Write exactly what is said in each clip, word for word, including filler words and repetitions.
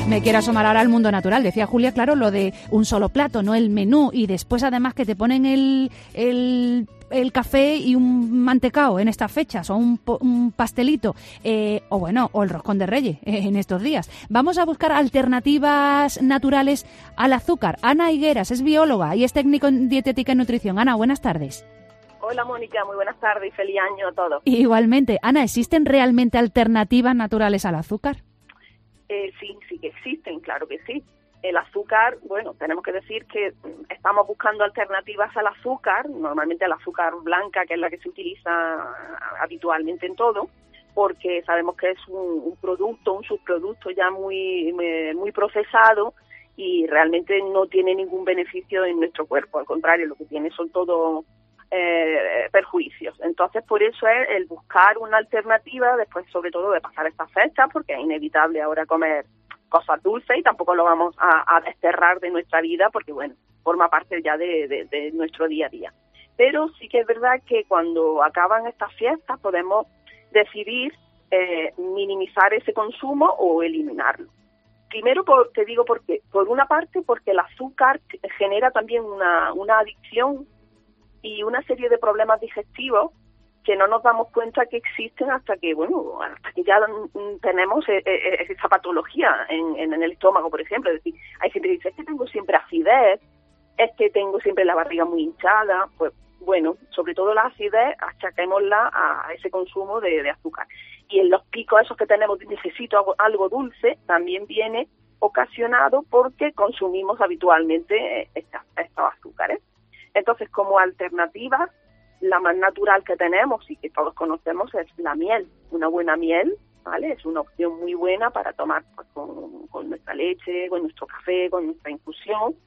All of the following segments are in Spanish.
Me quiero asomar ahora al mundo natural. Decía Julia, claro, lo de un solo plato, no el menú. Y después, además, que te ponen el, el, el café y un mantecao en estas fechas, o un, un pastelito, eh, o bueno, o el roscón de Reyes eh, en estos días. Vamos a buscar alternativas naturales al azúcar. Ana Higueras es bióloga y es técnico en dietética y nutrición. Ana, buenas tardes. Hola, Mónica, muy buenas tardes y feliz año a todos. Igualmente. Ana, ¿existen realmente alternativas naturales al azúcar? Eh, sí, sí que existen, claro que sí. El azúcar, bueno, tenemos que decir que estamos buscando alternativas al azúcar, normalmente al azúcar blanca, que es la que se utiliza habitualmente en todo, porque sabemos que es un, un producto, un subproducto ya muy, muy procesado y realmente no tiene ningún beneficio en nuestro cuerpo. Al contrario, lo que tiene son todo eh, perjuicios. Entonces, por eso es el buscar una alternativa después, sobre todo, de pasar estas fechas, porque es inevitable ahora comer cosas dulces y tampoco lo vamos a, a desterrar de nuestra vida porque, bueno, forma parte ya de, de, de nuestro día a día. Pero sí que es verdad que cuando acaban estas fiestas podemos decidir eh, minimizar ese consumo o eliminarlo. Primero, por, te digo por qué. Por una parte, porque el azúcar genera también una, una adicción y una serie de problemas digestivos que no nos damos cuenta que existen hasta que, bueno, hasta que ya tenemos esa patología en, en el estómago, por ejemplo. Es decir, hay gente que dice, es que tengo siempre acidez, es que tengo siempre la barriga muy hinchada. Pues, bueno, sobre todo la acidez, achaquémosla a ese consumo de, de azúcar. Y en los picos esos que tenemos, necesito algo, algo dulce, también viene ocasionado porque consumimos habitualmente estos, estos azúcares. Entonces, como alternativa, la más natural que tenemos y que todos conocemos es la miel. Una buena miel, ¿vale? Es una opción muy buena para tomar pues, con, con nuestra leche, con nuestro café, con nuestra infusión.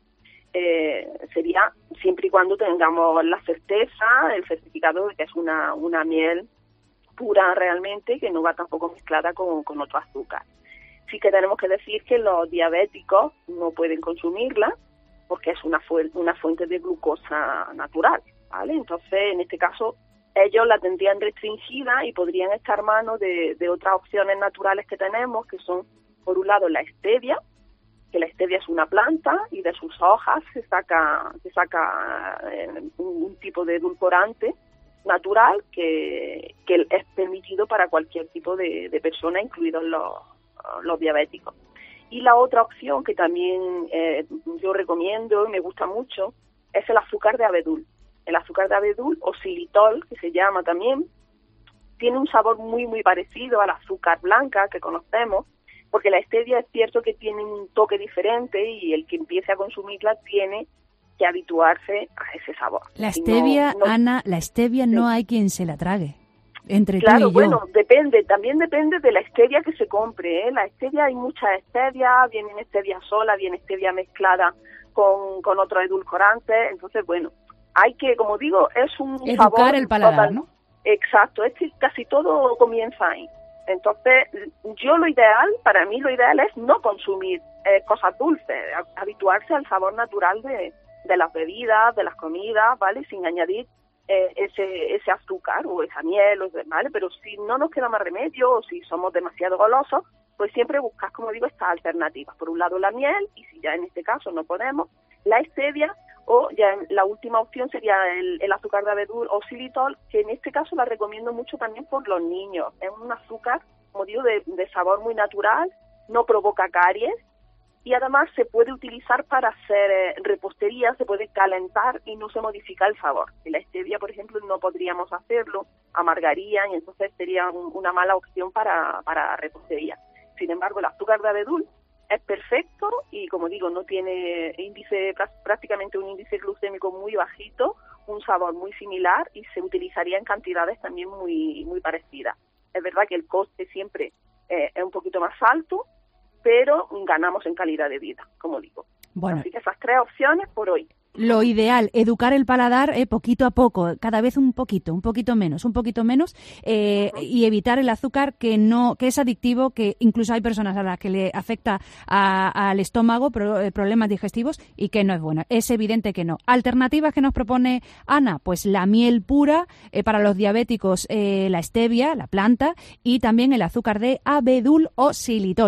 Eh, sería siempre y cuando tengamos la certeza, el certificado de que es una, una miel pura realmente, que no va tampoco mezclada con, con otro azúcar. Sí que tenemos que decir que los diabéticos no pueden consumirla porque es una, fu- una fuente de glucosa natural, ¿vale? Entonces, en este caso, ellos la tendrían restringida y podrían estar a mano de, de otras opciones naturales que tenemos, que son, por un lado, la stevia, que la stevia es una planta y de sus hojas se saca, se saca eh, un, un tipo de edulcorante natural que, que es permitido para cualquier tipo de, de persona, incluidos los, los diabéticos. Y la otra opción que también eh, yo recomiendo y me gusta mucho es el azúcar de abedul. El azúcar de abedul o xilitol, que se llama también, tiene un sabor muy, muy parecido al azúcar blanca que conocemos, porque la stevia es cierto que tiene un toque diferente y el que empiece a consumirla tiene que habituarse a ese sabor. La stevia, no, no, Ana, la stevia sí. No hay quien se la trague. Entre claro, tú y yo. Bueno, depende, también depende de la stevia que se compre, ¿eh? La stevia, hay muchas stevia, viene stevia sola, viene stevia mezclada con, con otros edulcorantes, entonces, bueno, hay que, como digo, es un Educar sabor el paladar, total, ¿no? Exacto, es que casi todo comienza ahí. Entonces, yo lo ideal, para mí lo ideal es no consumir eh, cosas dulces, habituarse al sabor natural de, de las bebidas, de las comidas, ¿vale? Sin añadir eh, ese ese azúcar o esa miel, ¿vale? Pero si no nos queda más remedio o si somos demasiado golosos, pues siempre buscar, como digo, estas alternativas. Por un lado la miel, y si ya en este caso no podemos, la stevia, o ya la última opción sería el, el azúcar de abedul o xilitol, que en este caso la recomiendo mucho también por los niños. Es un azúcar, como digo, de, de sabor muy natural, no provoca caries y además se puede utilizar para hacer eh, repostería, se puede calentar y no se modifica el sabor. En la stevia, por ejemplo, no podríamos hacerlo, amargaría y entonces sería un, una mala opción para, para repostería. Sin embargo, el azúcar de abedul es perfecto y, como digo, no tiene índice, prácticamente un índice glucémico muy bajito, un sabor muy similar y se utilizaría en cantidades también muy muy parecidas. Es verdad que el coste siempre eh, es un poquito más alto, pero ganamos en calidad de vida, como digo. Bueno, así que esas tres opciones por hoy. Lo ideal, educar el paladar eh, poquito a poco, cada vez un poquito, un poquito menos, un poquito menos, eh, uh-huh. y evitar el azúcar que no, que es adictivo, que incluso hay personas a las que le afecta a, al estómago, pro, eh, problemas digestivos, y que no es bueno. Es evidente que no. Alternativas que nos propone Ana, pues la miel pura, eh, para los diabéticos eh, la stevia, la planta, y también el azúcar de abedul o xilitol.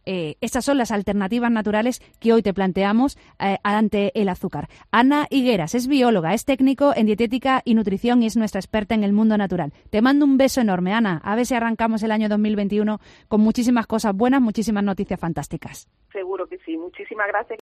eh, estas son las alternativas naturales que hoy te planteamos eh, ante el azúcar. Ana Higueras es bióloga, es técnico en dietética y nutrición y es nuestra experta en el mundo natural. Te mando un beso enorme, Ana. A ver si arrancamos el año dos mil veintiuno con muchísimas cosas buenas, muchísimas noticias fantásticas. Seguro que sí. Muchísimas gracias.